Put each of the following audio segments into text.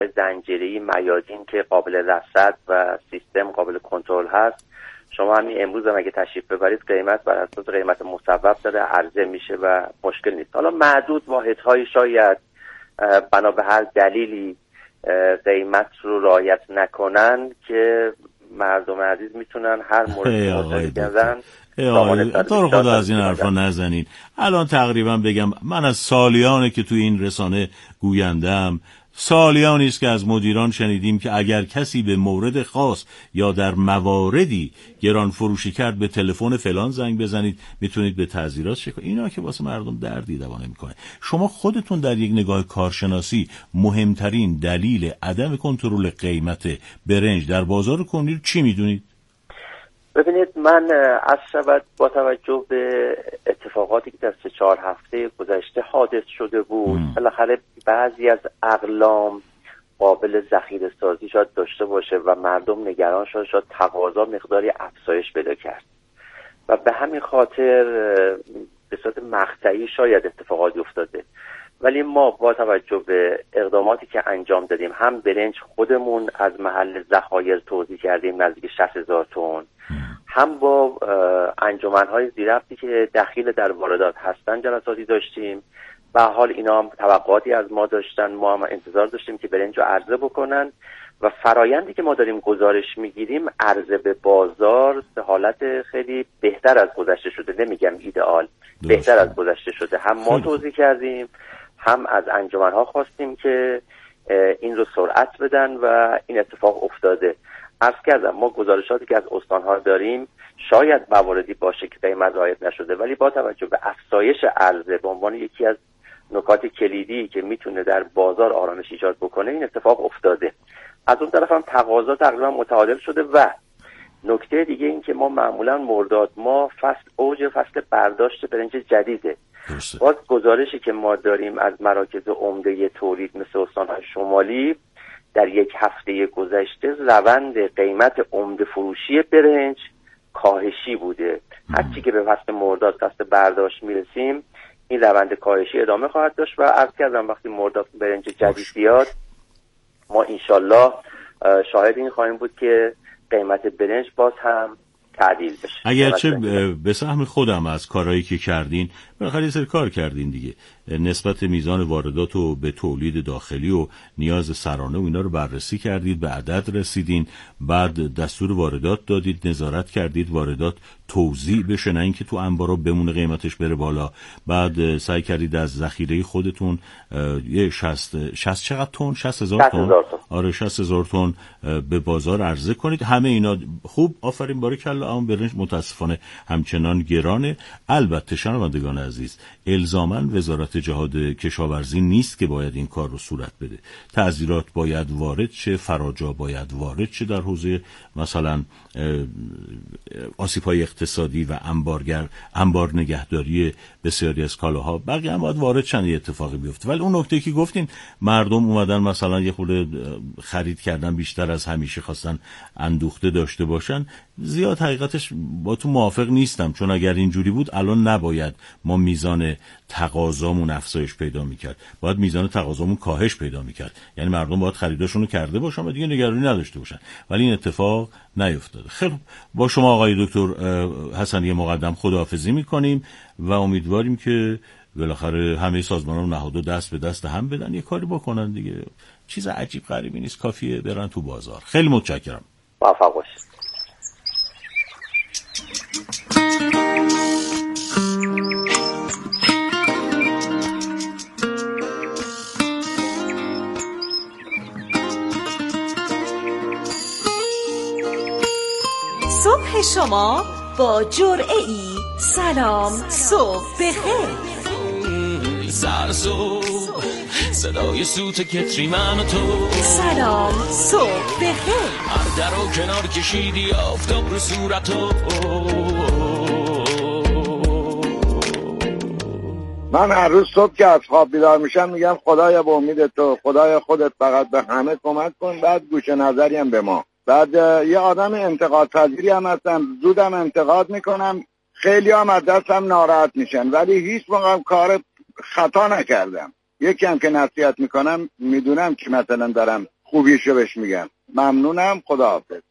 زنجیره‌ای میادین که قابل رصد و سیستم قابل کنترل هست. شما همین امروز هم اگه تشریف ببرید قیمت بر اساس قیمت مصوب داره عرضه میشه و مشکل نیست. حالا معدود واحدهای شاید بنا به هر دلیلی قیمت رو رعایت نکنن که مردم عزیز میتونن هر مورد بزنن. تو رو خدا از این حرفا نزنین. الان تقریبا بگم من از سالیانه که تو این رسانه گویندم، سالیانی است که از مدیران شنیدیم که اگر کسی به مورد خاص یا در مواردی گران فروشی کرد به تلفن فلان زنگ بزنید میتونید به تعزیرات شکایت. اینا که واسه مردم دردی دوا نمیکنه. شما خودتون در یک نگاه کارشناسی مهمترین دلیل عدم کنترل قیمت برنج در بازار کنیر چی میدونید؟ ببینید من از شود با توجه به اتفاقاتی که در 3-4 هفته گذشته حادث شده بود بالاخره بعضی از اقلام قابل ذخیره سازی شاید داشته باشه و مردم نگران شاید تقاضا مقداری افزایش پیدا کرد و به همین خاطر به صورت مقطعی شاید اتفاقاتی افتاده. ولی ما با توجه به اقداماتی که انجام دادیم هم برنج خودمون از محل ذخایر توزیع کردیم نزدیک 60,000 تن، هم با انجمن‌های زیرربطی که دخیل در واردات هستن جلساتی داشتیم و حال اینا هم توقعاتی از ما داشتن. ما هم انتظار داشتیم که برنج رو عرضه بکنن و فرایندی که ما داریم گزارش میگیریم عرضه به بازار به حالت خیلی بهتر از گذشته شده، نمیگم ایدئال، بهتر از گذشته شده. هم ما توزیع کردیم هم از انجمن‌ها خواستیم که این رو سرعت بدن و این اتفاق افتاده. عرض کردم ما گزارشاتی که از استان‌ها داریم شاید مواردی باشه که قیمت رعایت نشده، ولی با توجه به افزایش عرضه به عنوان یکی از نکات کلیدی که میتونه در بازار آرامش ایجاد بکنه این اتفاق افتاده. از اون طرف هم تقاضا تقریبا متعادل شده و نکته دیگه این که ما معمولا مرداد ما اوج فصل برداشت برنج جدیده. باز گزارشی که ما داریم از مراکز عمده تولید مثل استان‌های شمالی در یک هفته گذشته روند قیمت عمده فروشی برنج کاهشی بوده. هرچی که به فصل مرداد فصل برداشت میرسیم این روند کاهشی ادامه خواهد داشت و عرض کردم وقتی مرداد برنج جدید بیاد ما انشالله شاهد این خواهیم بود که قیمت برنج باز هم تعدیل بشه. اگرچه به سهم خودم از کارهایی که کردین بالاخره یه سری کار کردین دیگه، نسبت میزان واردات رو به تولید داخلی و نیاز سرانه و اینا رو بررسی کردید، به عدد رسیدین، بعد دستور واردات دادید، نظارت کردید واردات توزیع بشه نه اینکه تو انبارا بمونه قیمتش بره بالا، بعد سعی کردید از ذخیره خودتون یه 60 چقدر تن 60,000 تن آره 60,000 تن به بازار عرضه کنید. همه اینا خوب، آفرین باریکلا. اما برنج متاسفانه همچنان گرانه. البته شنوندگان عزیز الزاماً وزارت جهاد کشاورزی نیست که باید این کار رو صورت بده. تعزیرات باید وارد شه، فراجا باید وارد شه در حوزه مثلا آسیب‌های اقتصادی و انبار نگهداری بسیاری از کالاها، بقیه هم باید وارد شن یه اتفاقی بیفته. ولی اون نکته که گفتین مردم اومدن مثلا یه خورده خرید کردن بیشتر از همیشه، خواستن اندوخته داشته باشن، زیاد حقیقتش با تو موافق نیستم، چون اگر اینجوری بود الان نباید ما میزان تقاضامون افزایش پیدا میکرد، باید میزان تقاضامون کاهش پیدا میکرد. یعنی مردم باید خریداشون رو کرده باشن و دیگه نگرانی نداشته باشن، ولی این اتفاق نیفتاده. خیلی با شما آقای دکتر حسنی مقدم خداحافظی میکنیم و امیدواریم که بالاخره همه سازمان‌ها و نهادها دست به دست هم بدن یه کاری بکنن دیگه. چیز عجیب غریبی نیست، کافیه برن تو بازار. خیلی متشکرم. موفق باشید. صبح شما با جرعه‌ای سلام صبح بخیر. سرسو صدای سوت کتری من و تو سلام صبح بخیر. هر در و کنار کشیدی آفتاب رو صورتو. من هر روز صبح که از خواب بیدار میشم میگم خدایا به امید تو، خدایا خودت فقط به همه کمک کن. بعد گوش نظری هم به ما. بعد یه آدم انتقاد پذیری هم هستم، زودم انتقاد میکنم، خیلی هم از دستم ناراحت میشن، ولی هیچ موقع کار خطا نکردم. یکی هم که نصیحت میکنم میدونم که مثلا دارم خوبیشو بهش میگم. ممنونم، خداحافظ.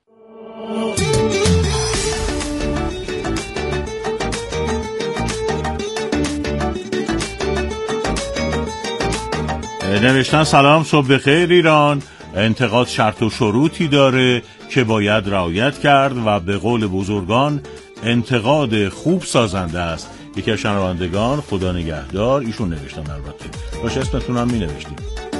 نوشتن سلام، صبح بخیر ایران. انتقاد شرط و شروطی داره که باید رعایت کرد و به قول بزرگان انتقاد خوب سازنده است. یکی از شنوندگان، خدا نگهدار، ایشون نوشتن. البته باشه اسمتون هم می نوشتیم.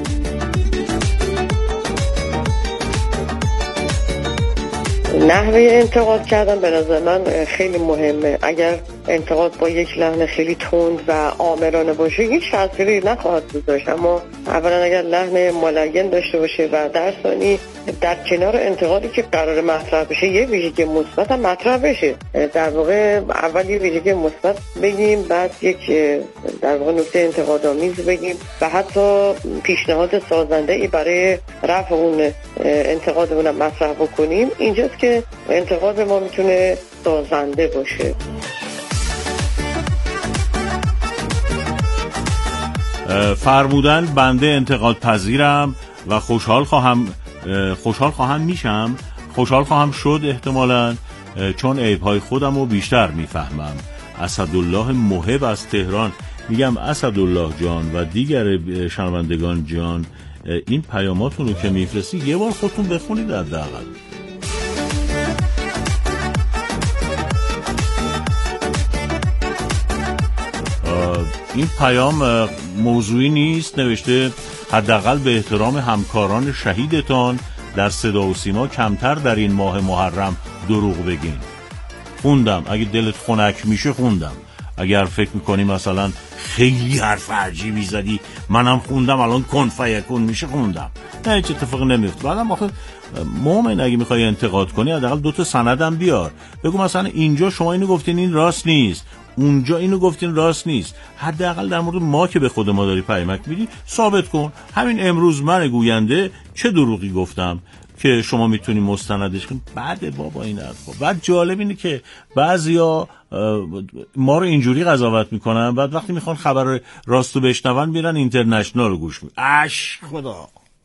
نحوه انتقاد کردن به نظر من خیلی مهمه. اگر انتقاد با یک لحن خیلی تند و آمرانه باشه هیچ تأثیری نخواهد گذاشت، اما اولا اگر لحن ملایم داشته باشه و در ثانی در کنار انتقادی که قرار مطرح بشه یه ویژگی مثبت هم مطرح بشه. در واقع اول یه ویژگی مثبت بگیم، بعد یک در واقع نکته انتقادآمیز بگیم و حتی پیشنهاد سازنده‌ای برای رفع اون انتقادمون هم مطرح بکنیم. اینجاست که انتقاد ما میتونه سازنده باشه. فرمودن بنده انتقاد پذیرم و خوشحال خواهم شد احتمالاً، چون عیب‌های خودم رو بیشتر میفهمم. اسدالله محب از تهران. میگم اسدالله جان و دیگر شنوندگان جان، این پیاماتون رو که میفرستی یه بار خودتون بخونید حداقل. این پیام موضوعی نیست، نوشته حداقل به احترام همکاران شهیدتان در صدا و سیما کمتر در این ماه محرم دروغ بگین. خوندم، اگه دلت خنک میشه خوندم. اگر فکر میکنی مثلا خیلی حرف عجیبی زدی منم خوندم الان کن فیکون میشه خوندم، نه هیچ اتفاقی نمیفته. بعدم آخه مومن اگه میخوای انتقاد کنی حداقل 2 سندم بیار، بگو مثلا اینجا شما اینو گفتین این راست نیست، اونجا اینو گفتین راست نیست. حداقل در مورد ما که به خود ما داری پیامک میدی ثابت کن. همین امروز من گوینده چه دروغی گفتم که شما میتونی مستندش کنی. بعد بابا این حرفا. بعد جالب اینه که بعضیا ما رو اینجوری قضاوت میکنن، بعد وقتی میخوان خبر راستو بشنون میرن اینترنشنال رو گوش میدن. اش خدا.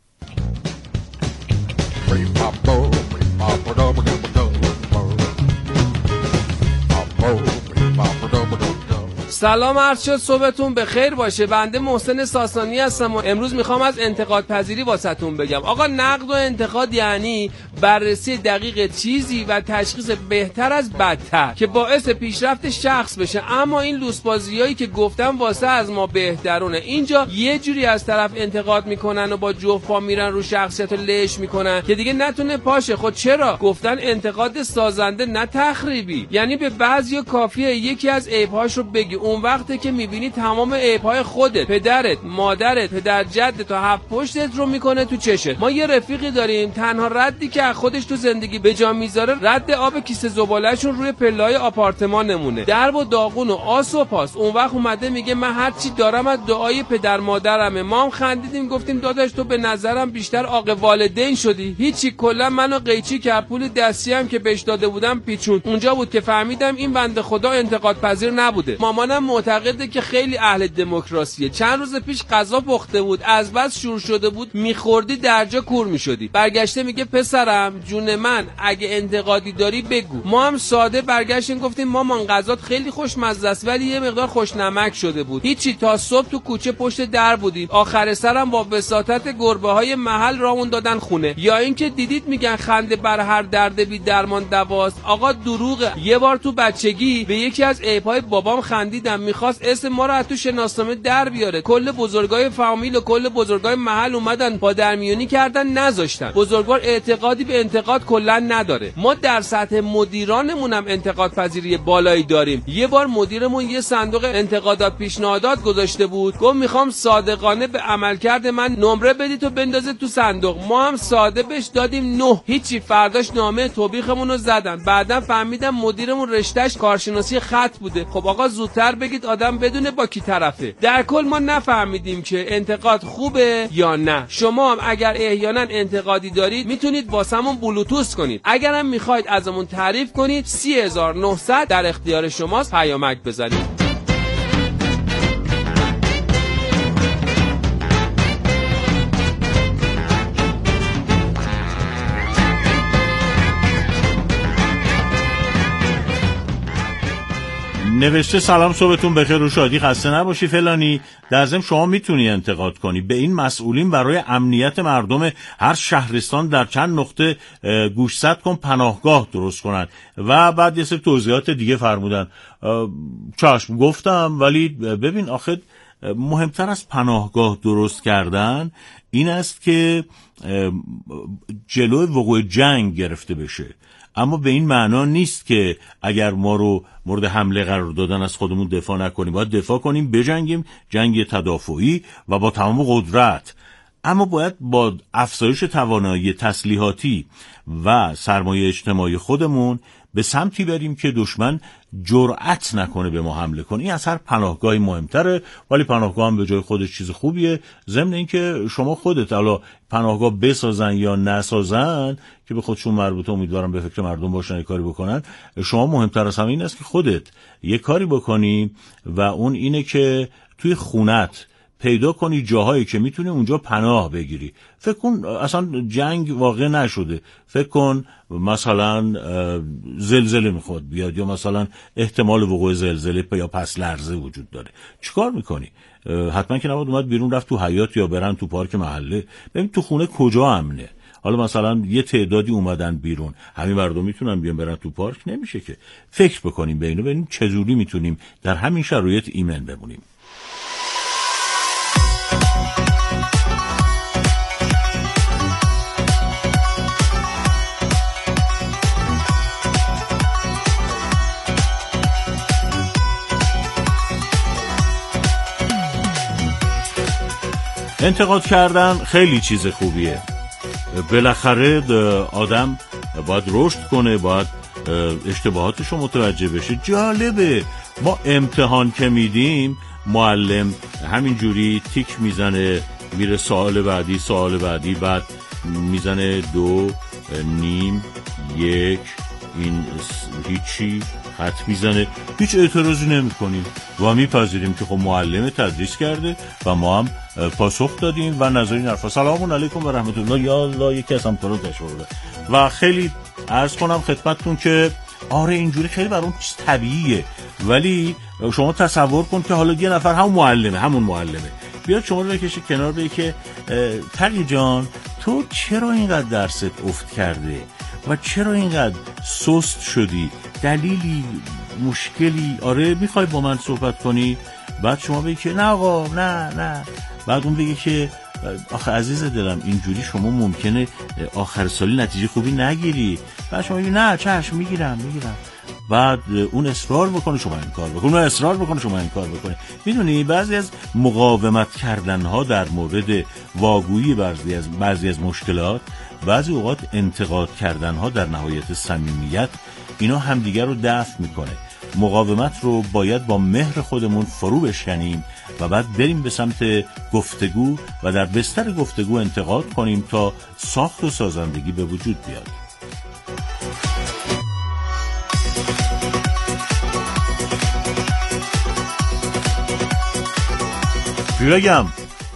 سلام عرض شد، صبحتون بخیر باشه. بنده محسن ساسانی هستم و امروز میخوام از انتقاد پذیری واسهتون بگم. آقا نقد و انتقاد یعنی بررسی دقیق چیزی و تشخیص بهتر از بدتر که باعث پیشرفت شخص بشه. اما این لوسبازیایی که گفتم واسه از ما بهترونه. اینجا یه جوری از طرف انتقاد میکنن و با جفت پا میرن رو شخصیت رو لش میکنن که دیگه نتونه پاشه. خود چرا گفتن انتقاد سازنده نه تخریبی؟ یعنی به بعضیا کافیه یکی از عیب‌هاش رو بگی، اون وقته که میبینی تمام عیب‌های خودت، پدرت، مادرت، پدر جدت و هفت پشتت رو میکنه تو چشت. ما یه رفیقی داریم تنها ردی که خودش تو زندگی به جا میذاره رد آب کیسه زباله‌شون روی پله‌های آپارتمانمونه. درب و داغون و آس و پاس. اون وقت اومده میگه من هر چی دارم از دعای پدر مادرمه. ما هم خندیدیم گفتیم داداش تو به نظرم بیشتر عاق والدین شدی. هیچی، کلا منو قیچی کرد. پول دستی هم که بهش داده بودم پیچون. اونجا بود که فهمیدم این بنده خدا انتقاد پذیر نبوده. مامانم معتقده که خیلی اهل دموکراسیه. چند روز پیش غذا پخته بود، از بس شور شده بود میخوردی درجا کور میشدی. برگشته میگه پسرم جون من اگه انتقادی داری بگو. ما هم ساده برگشتیم گفتیم مامان غذات خیلی خوشمزه است ولی یه مقدار خوشنمک شده بود. هیچی، تا صبح تو کوچه پشت در بودیم. آخر سرم با وساطت گربه‌های محل راهمون دادن خونه. یا اینکه دیدید میگن خنده بر هر درد بی درمان دواست. آقا دروغه. یه بار تو بچگی به یکی از عیب‌های بابام خندیدم، میخواست اسم ما رو از تو شناسنامه در بیاره. کل بزرگای فامیل و کل بزرگای محل اومدن با درمیونی کردن، نذاشتن. بزرگوار اعتقادی به انتقاد کلا نداره. ما در سطح مدیرانمون هم انتقاد پذیری بالایی داریم. یه بار مدیرمون یه صندوق انتقادات پیشنهادات گذاشته بود، گفت میخوام صادقانه به عملکرد من نمره بدید و بندازه تو صندوق. ما هم ساده بهش دادیم 9. هیچی، فرداش نامه توبیخمون رو زدن. بعداً فهمیدم مدیرمون رشتهش کارشناسی خط بوده. خب آقا زودتر بگید آدم بدونه با کی طرفه. در کل ما نفهمیدیم که انتقاد خوبه یا نه. شما هم اگر احیانا انتقادی دارید میتونید واسمون بلوتوث کنید. اگرم میخواید ازمون تعریف کنید 3900 در اختیار شماست، پیامک بزنید. نوشته سلام صبحتون بخیر و شادی، خسته نباشی فلانی. در ضمن شما میتونی انتقاد کنی به این مسئولین برای امنیت مردم هر شهرستان در چند نقطه گوشزد کن پناهگاه درست کنن و بعد یه سری توضیحات دیگه فرمودن. چشم گفتم، ولی ببین آخه مهمتر از پناهگاه درست کردن این است که جلوی وقوع جنگ گرفته بشه. اما به این معنا نیست که اگر ما رو مورد حمله قرار دادن از خودمون دفاع نکنیم. باید دفاع کنیم، بجنگیم، جنگ تدافعی و با تمام قدرت. اما باید با افزایش توانایی تسلیحاتی و سرمایه اجتماعی خودمون به سمتی بریم که دشمن جرأت نکنه به ما حمله کنه. این از هر پناهگاهی مهمتره، ولی پناهگاه هم به جای خودش چیز خوبیه. ضمن اینکه شما خودت حالا پناهگاه بسازن یا نسازن که به خودشون مربوطه، امیدوارم به فکر مردم باشن کاری بکنن. شما مهمتر از همه این است که خودت یه کاری بکنی و اون اینه که توی خونت پیدا کنی جاهایی که میتونی اونجا پناه بگیری. فکر کن اصلا جنگ واقع نشده، فکر کن مثلا زلزله میخواد بیاد یا مثلا احتمال وقوع زلزله یا پس لرزه وجود داره. چیکار میکنی؟ حتما که نباید اومد بیرون رفت تو حیاط یا برن تو پارک محله. ببین تو خونه کجا امنه؟ حالا مثلا یه تعدادی اومدن بیرون، همین مردم میتونن بیان برن تو پارک؟ نمیشه که. فکر بکنیم به اینو، ببینیم چجوری میتونیم در همین شرایط ایمن بمونیم. انتقاد کردن خیلی چیز خوبیه. بالاخره آدم باید رشد کنه، باید اشتباهاتش رو متوجه بشه. جالبه ما امتحان که میدیم معلم همینجوری تیک میزنه، میره سوال بعدی، بعد میزنه 2.5 1 این هیچی خط میزنه، هیچ اعتراضی نمی کنیم و میپذیریم که خب معلم تدریس کرده و ما هم پاسخ دادیم و نظری نرفا. سلام علیکم و رحمت الله. یا الله یکی از همکاران تشکر و خیلی عرض کنم خدمتتون که آره اینجوری خیلی برام چیز طبیعیه. ولی شما تصور کن که حالا یه نفر همون معلمه بیاد شما رو بکشه کنار، بگه که تقی جان تو چرا اینقدر درست افت کرده و چرا اینقدر سست شدی، دلیلی مشکلی آره میخوای با من صحبت کنی؟ بعد شما بگی که نه آقا نه، بعد اون بگه که آخه عزیز دلم اینجوری شما ممکنه آخر سالی نتیجه خوبی نگیری. بعد شما بگی نه چشم میگیرم. بعد اون اصرار بکنه شما این کار بکنه، اون اصرار بکنه شما این کار بکنه. میدونی بعضی از مقاومت کردنها در مورد واگویی بعضی از مشکلات، بعضی اوقات انتقاد کردنها در نهایت صمیمیت، اینا همدیگر رو دفع میکنه. مقاومت رو باید با مهر خودمون فرو بشکنیم و بعد بریم به سمت گفتگو و در بستر گفتگو انتقاد کنیم تا ساخت و سازندگی به وجود بیاد. بگم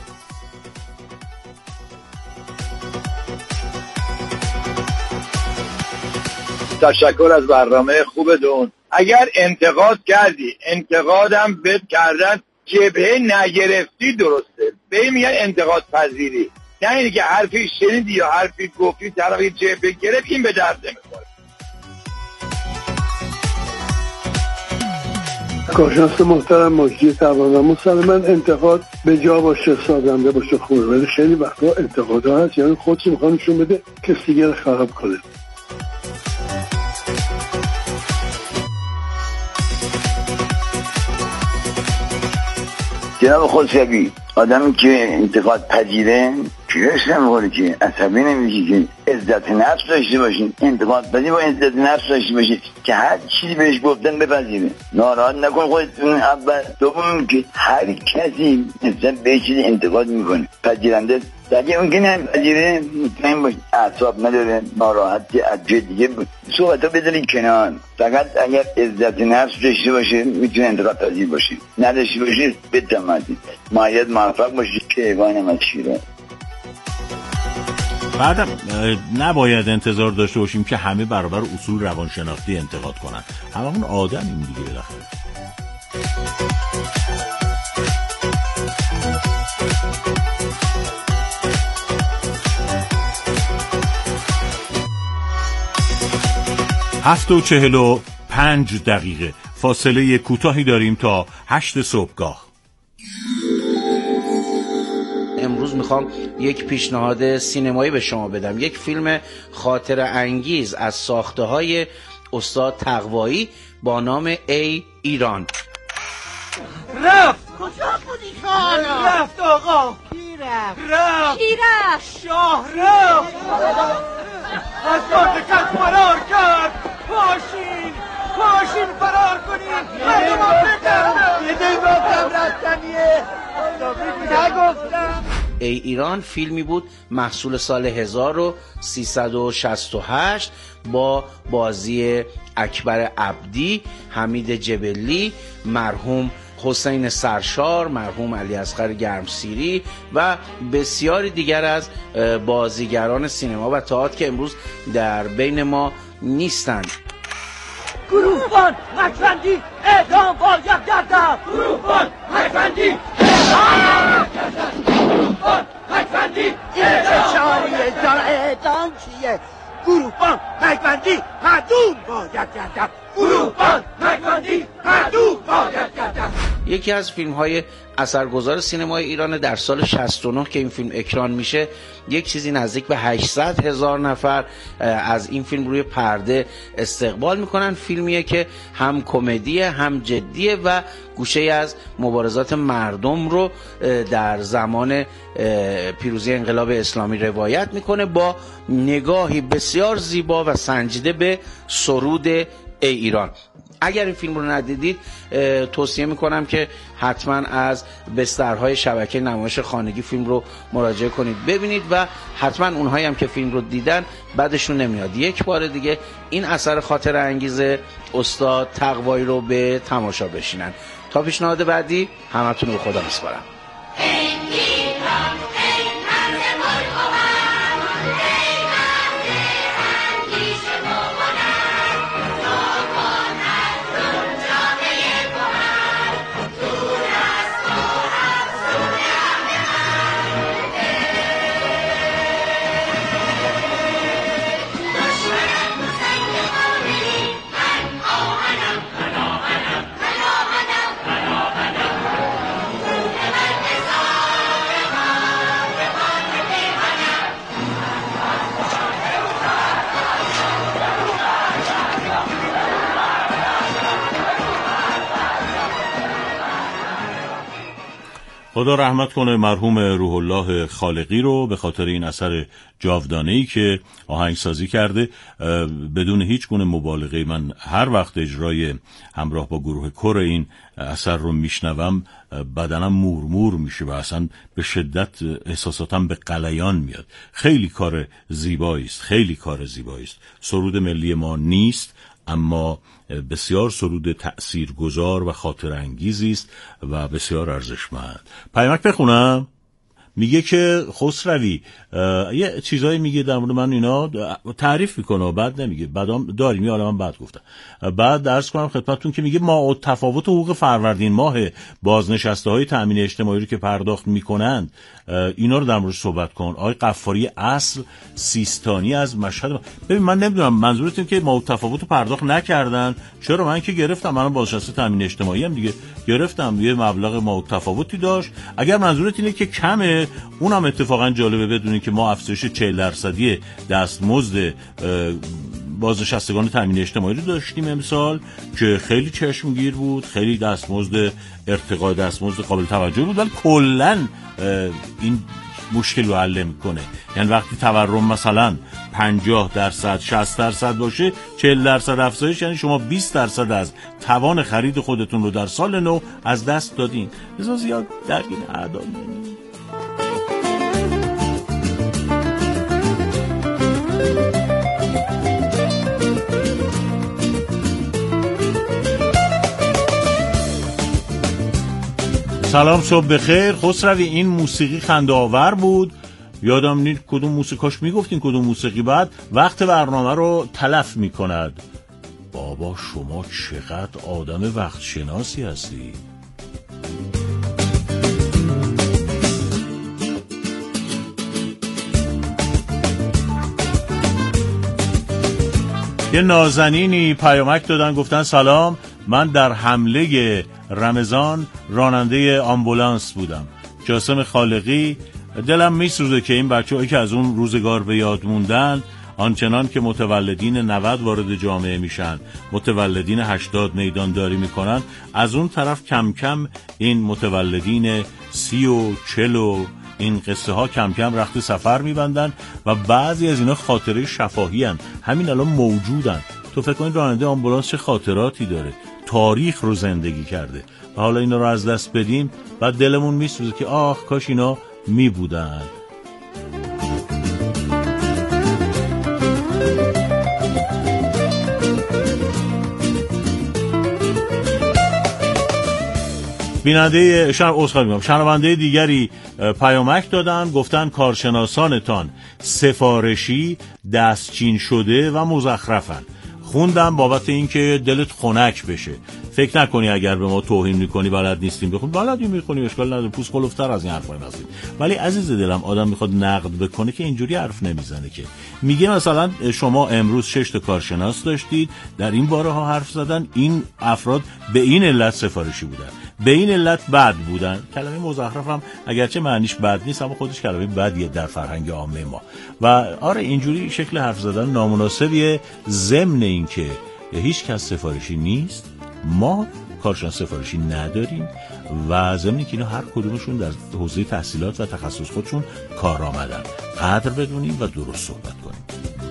تشکر از برنامه خوبتون. اگر انتقاد کردی، انتقادم بهت کردن، جبهه نگرفتی درسته، به میگن انتقاد پذیری. نه اینی که حرفی شنیدی یا حرفی گفتی طرف جبهه گرفت، این به درد نمیخوره. کارشناس محترم مجدی توانا، مسلماً انتقاد به جا باشه، سازنده باشه، خوبه، ولی خیلی وقتا انتقادها هست یعنی خودش میخواد نشون بده کسی دیگه رو خراب کنه. جناب خسروی، آدمی که انتقاد پذیره پیرش نمیخوره که عصبی نمیشه، که عزت نفس داشته باشین. انتقاد پذیر با عزت نفس داشته باشید که هر چیزی بهش گفتن بپذیره، ناراحت نکن خودتون. اول دوم که هر کسی مثلا به چیز انتقاد میکنه پذیرنده، اگه اون که نمیپذیره مطمئن باش اعصاب نداره، ناراحتی از جای دیگه بود. صحبت ها بذارید کنار، فقط اگر عزت نفس داشته باشه میتونه انتقاد پذیر باشه، نداشته باشه بتمدید مایت موفق باشه که ایوان مشیره. بعدم نباید انتظار داشته باشیم که همه برابر اصول روانشناختی انتقاد کنن. هممون آدمیم دیگه بالاخره. هفت و 45 دقیقه فاصله کوتاهی داریم تا 8 صبحگاه. امروز میخوام یک پیشنهاد سینمایی به شما بدم. یک فیلم خاطره انگیز از ساخته های استاد تقوایی با نام ای ایران. رفت کجا بودی خانم؟ رفت آقا. کی رفت؟ شاه رفت. از دادکت فرار کرد. پاشین فرار کنید. مردم آفریقا یه گفتم رستنیه. نگفتم. ای ایران فیلمی بود محصول سال 1368 با بازی اکبر عبدی، حمید جبلی، مرحوم حسین سرشار، مرحوم علی اصغر گرمسیری و بسیاری دیگر از بازیگران سینما و تئاتر که امروز در بین ما نیستند. گروهبان مکفندی اعدام باید گردد. گروهبان مکفندی اعدام گردد. گروهبان مکفندی اعدام چیه؟ گروهبان مکفندی معدوم باید گردد. گروهبان مکفندی معدوم باید گردد. یکی از فیلم‌های اثرگذار سینمای ایران در سال 69 که این فیلم اکران میشه، یک چیزی نزدیک به 800,000 نفر از این فیلم روی پرده استقبال میکنن. فیلمیه که هم کمدیه هم جدیه و گوشه از مبارزات مردم رو در زمان پیروزی انقلاب اسلامی روایت میکنه با نگاهی بسیار زیبا و سنجیده به سرود ای ایران. اگر این فیلم رو ندیدید توصیه میکنم که حتما از بسترهای شبکه نمایش خانگی فیلم رو مراجعه کنید ببینید و حتما اونهایی هم که فیلم رو دیدن بعدشون نمیاد یک بار دیگه این اثر خاطره انگیز استاد تقوایی رو به تماشا بشینن. تا پیشنهاد بعدی همتون رو به خدا میسپارم. خدا رحمت کنه مرحوم روح الله خالقی رو به خاطر این اثر جاودانه‌ای که آهنگسازی کرده. بدون هیچ گونه مبالغه من هر وقت اجرای همراه با گروه کور این اثر رو میشنوم بدنم مورمور میشه و اصلا به شدت احساساتم به غلیان میاد. خیلی کار زیبایی است، خیلی کار زیبایی است. سرود ملی ما نیست اما بسیار سرود تأثیرگذار و خاطر انگیزی است و بسیار ارزشمند. پیامک بخونم. میگه که خسروی یه چیزایی میگه در مورد من اینا تعریف میکنه بعد نمیگه بعدام داریم یه عالم بعد گفتم. بعد عرض کنم خدمتتون که میگه ما تفاوت حقوق فروردین ماه بازنشسته های تامین اجتماعی رو که پرداخت میکنند اینا رو در مورد صحبت کن. آقای قفاری اصل سیستانی از مشهد. ببین من نمیدونم منظورتون که ما تفاوت رو پرداخت نکردن. چرا؟ من که گرفتم، منم بازنشسته تامین اجتماعی ام دیگه، گرفتم یه مبلغ ما تفاوتی داشت. اگر منظورت اینه که کمه، اونم اتفاقا جالبه بدونید که ما افزایش 40% دستمزد بازنشستگان تامین اجتماعی رو داشتیم امسال که خیلی چشمگیر بود، خیلی دستمزد ارتقای دستمزد قابل توجه بود، ولی کلا این مشکل رو حل میکنه. یعنی وقتی تورم مثلا 50% 60% باشه 40% افزایش، یعنی شما 20% از توان خرید خودتون رو در سال نو از دست دادین. لذا زیاد در این اعداد نمید. سلام، صبح بخیر. خسروی این موسیقی خنده آور بود، یادم نیست کدوم موسیقاش میگفتین کدوم موسیقی بعد وقت برنامه رو تلف میکند. بابا شما چقدر آدم وقت شناسی هستی. یه نازنینی پیامک دادن گفتن سلام، من در حمله رمضان راننده آمبولانس بودم. جاسم خالقی. دلم میسوزه که این بچه‌هایی که از اون روزگار به یاد موندن، آنچنان که متولدین 90 وارد جامعه میشن، متولدین 80 میدانداری میکنن، از اون طرف کم کم این متولدین 30 و 40 و این قصه ها کم کم رخت سفر میبندن و بعضی از اینا خاطره شفاهی هن. همین الان موجودن. تو فکر کن راننده آمبولانس چه خاطراتی داره، تاریخ رو زندگی کرده و حالا اینا رو از دست بدیم، بعد دلمون میسوزه که آخ کاش اینا میبودن. شنونده دیگری پیامک دادن گفتن کارشناسانتان سفارشی، دستچین شده و مزخرفن. خوندم بابت اینکه دلت خنک بشه. فکر نکنی اگر به ما توهین میکنی بلد نیستیم بخون، بلدی میخونی، اشکال نداره، پوست کلفتر از این حرفای نزدیم. ولی عزیز دلم آدم میخواد نقد بکنه که اینجوری حرف نمیزنه، که میگه مثلا شما امروز 6 تا کارشناس داشتید در این باره ها حرف زدن، این افراد به این علت سفارشی بودن، به این علت بد بودن. کلمه مزخرف هم اگرچه معنیش بد نیست اما خودش کلمه بدیه در فرهنگ عامه ما. و آره اینجوری شکل حرف زدن نامناسبیه. ضمن این که هیچ کس سفارشی نیست، ما کارشناس سفارشی نداریم و ضمن که اینا هر کدومشون در حوزه تحصیلات و تخصص خودشون کار آمدن. قدر بدونیم و درست صحبت کنیم.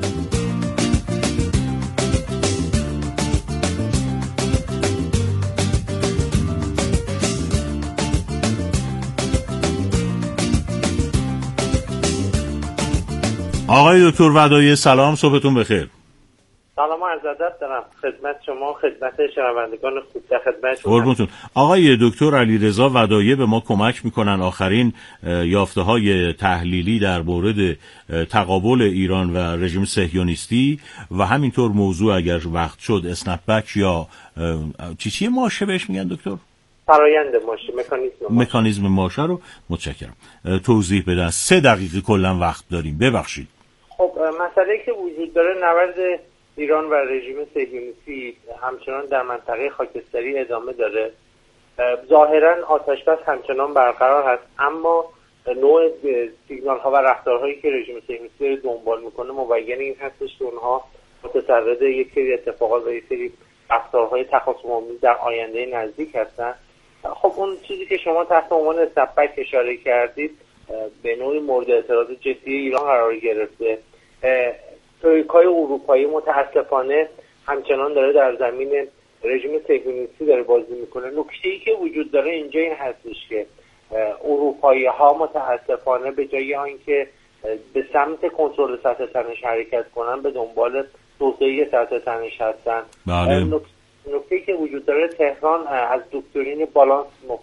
آقای دکتر ودایی سلام، صبحتون بخیر. سلام و عرض ادب دارم خدمت شما، خدمت شنوندگان خوب، در خدمتتون. قربونتون. آقای دکتر علیرضا ودایی به ما کمک میکنن آخرین یافته‌های تحلیلی در مورد تقابل ایران و رژیم صهیونیستی و همینطور موضوع اگر وقت شد اسنپ بک یا چی ماشه بهش میگن دکتر؟ فرایند ماشه، مکانیزم ماشه رو متشکرم توضیح بدن. 3 دقیقه کلا وقت داریم، ببخشید. خب مسئله که وجود داره، نبرد ایران و رژیم صهیونیستی همچنان در منطقه خاکستری ادامه داره. ظاهرا آتشبس همچنان برقرار هست، اما نوع سیگنال ها و رفتارهایی که رژیم صهیونیستی دنبال میکنه مبین این هستش که اونها متصرد یک سری اتفاقات و یک سری رفتارهای تخاصم‌آمیز در آینده نزدیک هستن. خب اون چیزی که شما تحت عنوان اسنپ‌بک اشاره کردید به نوعی مورد اعتراض جدی ایران قرار گرفته. ترویکای اروپایی متاسفانه همچنان داره در زمین رژیم صهیونیستی داره بازی میکنه. نکته‌ای که وجود داره اینجا این هستش که اروپایی‌ها متاسفانه به جای آنکه به سمت کنترل سطح تنش حرکت کنن به دنبال توسعه سطح تنش هستن. نکته‌ای که وجود داره، تهران از دکترین بالانس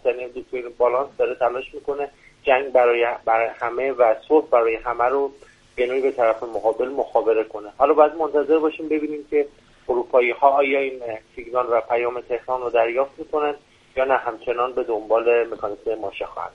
داره تلاش میکنه جنگ برای همه و صلح برای همه رو به نوعی به طرف مقابل مخابره کنه. حالا باید منتظر باشیم ببینیم که اروپایی‌ها آیا این سیگنال و پیام تهران رو دریافت میکنن یا نه همچنان به دنبال مکانیزم ماشه خواهند.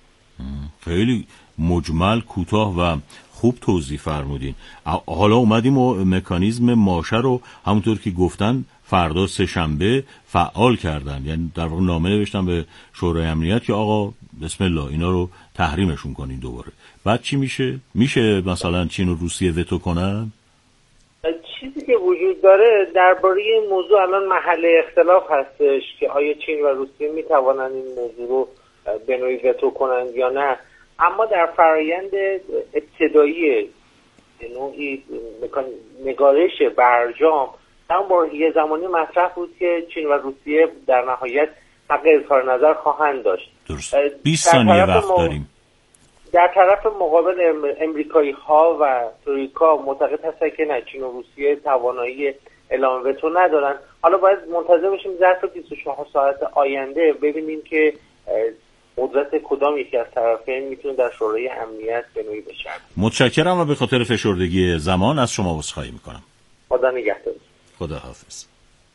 خیلی مجمل، کوتاه و خوب توضیح فرمودین. حالا اومدیم و مکانیزم ماشه رو همونطور که گفتن فردا سه‌شنبه فعال کردن، یعنی در واقع نامه نوشتن به شورای امنیت که آقا بسم الله اینا رو تحریمشون کنین دوباره. بعد چی میشه؟ میشه مثلا چین و روسیه وتو کنن؟ چیزی که وجود داره درباره این موضوع الان محل اختلاف هستش که آیا چین و روسیه میتوانن این موضوع رو به نوعی وتو کنن یا نه. اما در فرایند ابتدایی نوعی نگارش برجام همون یه زمانی مطرح بود که چین و روسیه در نهایت حق اظهار نظر خواهند داشت. درست. 20 ثانیه وقت داریم. در طرف مقابل امریکایی ها و ترویکا معتقد هستن که نه، چین و روسیه توانایی اعلام وتو ندارن. حالا باید منتظر باشیم ظرف 24 ساعت آینده ببینیم که قدرت کدام یکی از طرفین میتونه در شورای امنیت به نوعی بشه. متشکرم و به خاطر فشردگی زمان از شما عذرخواهی میکنم. خدا نگهدار. خدا حافظ.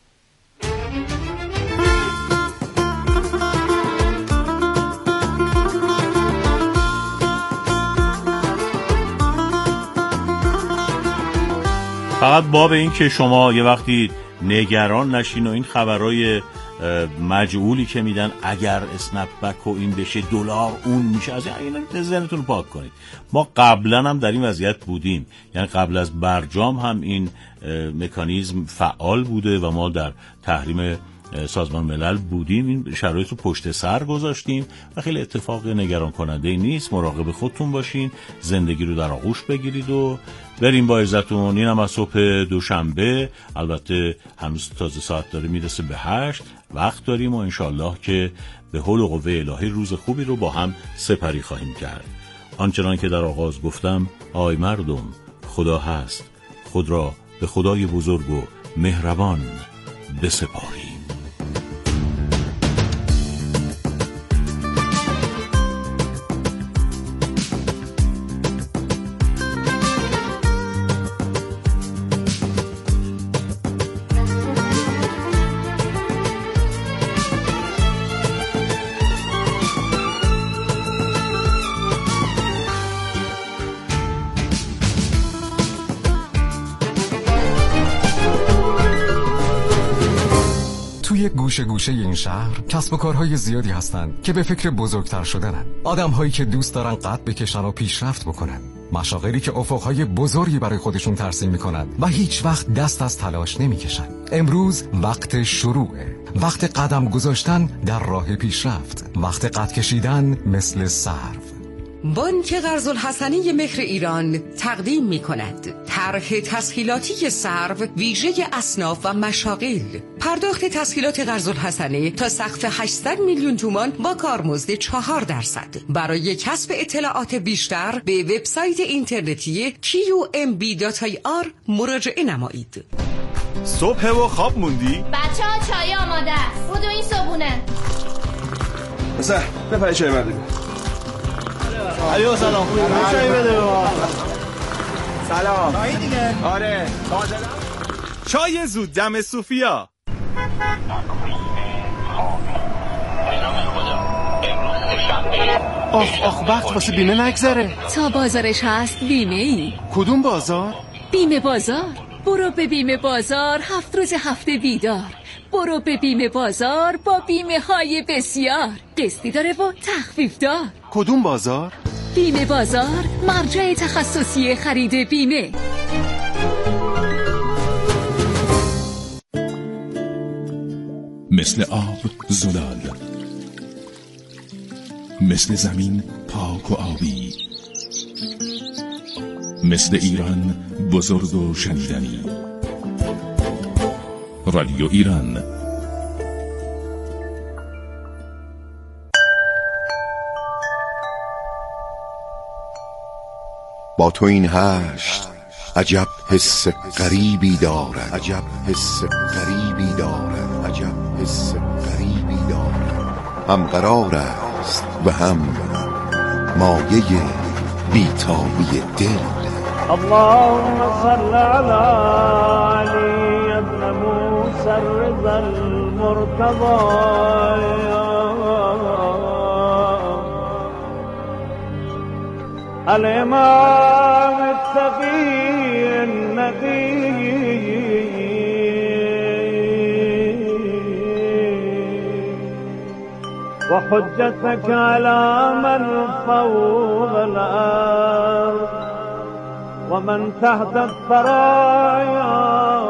فقط باب این که شما یه وقتی نگران نشین و این خبرهای مجعولی که میدن اگر اسنپ بک و این بشه دلار اون میشه، از این ذهنتون رو پاک کنید. ما قبلا هم در این وضعیت بودیم، یعنی قبل از برجام هم این مکانیزم فعال بوده و ما در تحریم سازمان ملل بودیم، این شرایط رو پشت سر گذاشتیم و خیلی اتفاق نگران کننده نیست. مراقب خودتون باشین، زندگی رو در آغوش بگیرید و بریم با عزتون. این هم از صبح دوشنبه، البته هنوز تازه ساعت داره میرسه به 8، وقت داریم و انشالله که به حول و قوه الهی روز خوبی رو با هم سپری خواهیم کرد. آنچنان که در آغاز گفتم، آی مردم، خدا هست، خود را به خدای بزرگ و مهربان بسپارید. گوشه این شهر کسب و کارهای زیادی هستند که به فکر بزرگتر شدنن. آدم‌هایی که دوست دارن قد بکشن و پیشرفت بکنن. مشاغلی که افقهای بزرگی برای خودشون ترسیم میکنن و هیچ وقت دست از تلاش نمیکشن. امروز وقت شروعه. وقت قدم گذاشتن در راه پیشرفت. وقت قد کشیدن مثل سرو. بانک قرض‌الحسنه مهر ایران تقدیم می‌کند طرح تسهیلاتی سرو ویژه اصناف و مشاغل. پرداخت تسهیلات قرض‌الحسنه تا سقف 800 میلیون تومان با کارمزد 4%. برای کسب اطلاعات بیشتر به وبسایت اینترنتی qmb.ir مراجعه نمایید. صبح و خواب موندی؟ بچه‌ها چای آماده است. بودو این صبونه. بسه بپره چای بردیم. علیو سلام. چای بده به ما. سلام. چای دیگه. آره. چای زود دم صوفیا. آخ وقت واسه بیمه نگذره. تا بازارش هست بیمه ای. کدوم بازار؟ بیمه بازار. برو به بیمه بازار 7 روز هفته بیدار. برو به بیمه بازار با بیمه های بسیار. قسطی داره و تخفیف دار. کدوم بازار؟ بیمه بازار، مرجع تخصصی خرید بیمه. مثل آب زلال، مثل زمین پاک و آبی، مثل ایران بزرگ و شنیدنی. رادیو ایران. با تو این هشت عجب حس غریبی دارد، عجب حس غریبی دارد، عجب حس غریبی دارد. هم قرار است و هم مایه بیتابی دل. اللهم صل على علی ابن موسی الرضا المرتضی الإمام التقي النقي وحجتك على من فوق الأرض ومن تحت الثرايا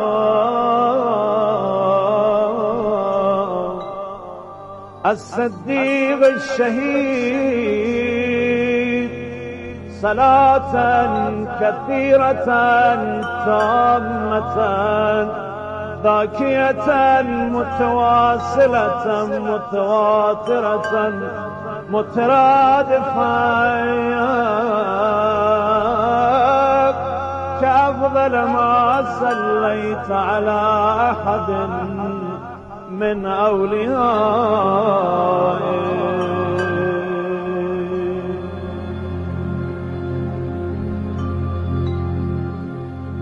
الصديق الشهيد صلاة كثيرة تامة ذاكية متواصلة متواترة مترادفة كأفضل ما صليت على أحد من أوليائك